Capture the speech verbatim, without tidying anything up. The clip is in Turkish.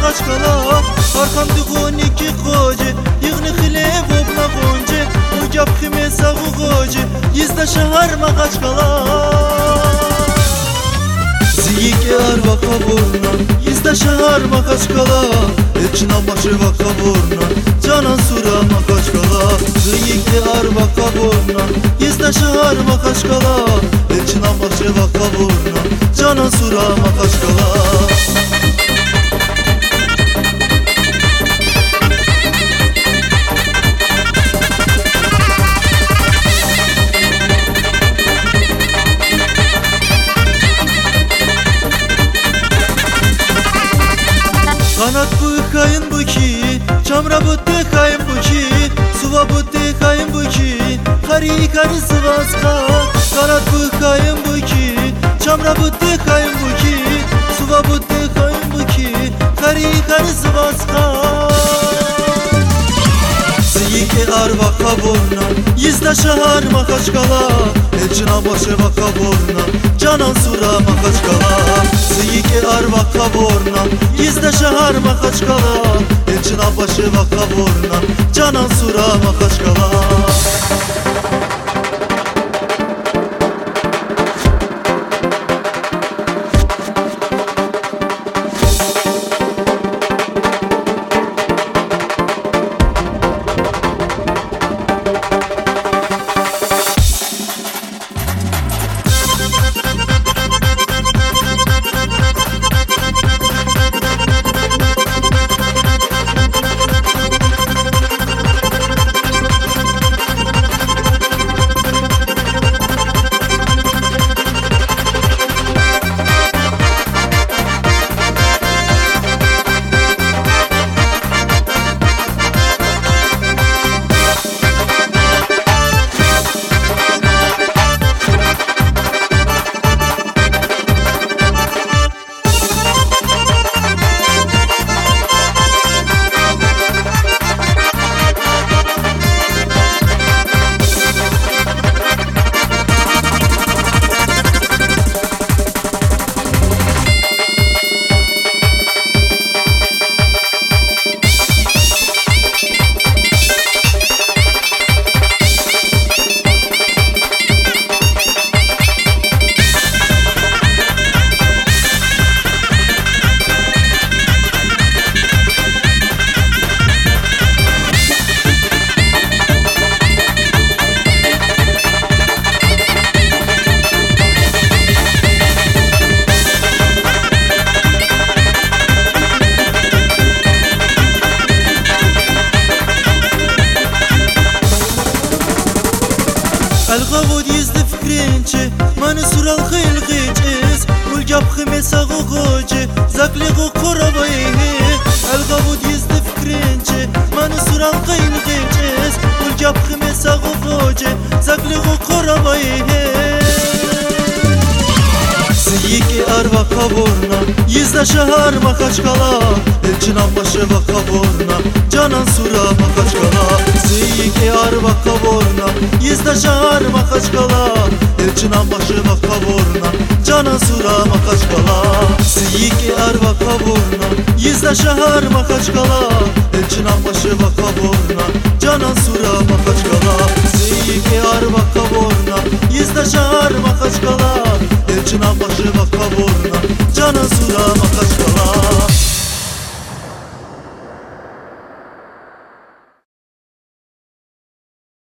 Makaçkala Arkam dukun iki koca Yığını hile vobla gonca Ugap kime sağı koca Yizda şahar Makaçkala Ziyike arvaka borna Yizda şahar Makaçkala Elçina başı vaka borna Canan sura Makaçkala Ziyike arvaka borna Yizda şahar Makaçkala Elçina başı vaka borna Canan sura Makaçkala Kanat bu kayın bu ki, çamra bu te kayın bu ki, suva bu te kayın bu ki, kari kari sıvaska. Kanat bu kayın bu ki, çamra bu te kayın bu ki, suva bu te kayın bu ki, kari kari sıvaska. Ziyike arvaka borna, yizda şahar Makaçkala, elçina başı vaka borna, canan sura Makaçkala. Ziyike arvaka borna, yizda şahar Makaçkala, elçina başı vaka borna, canan sura Makaçkala. الغود يزد فكرينشي ما نسور الخيل غيجيز والجاب خميسة غوغوجي زاكلي غو قربيه الغود يزد فكرينشي ما نسور الخيل غيجيز والجاب خميسة غوغوجي زاكلي غو قربيه Ziyike arvaka borna Yizda şahar Makaçkala elçina başı vaka borna canan sura Makaçkala Ziyike arvaka borna Yizda şahar Makaçkala elçina başı vaka borna canan sura Makaçkala Ziyike arvaka borna Yizda şahar Makaçkala elçina başı vaka borna canan sura Makaçkala Ziyike arvaka borna Yizda şahar Makaçkala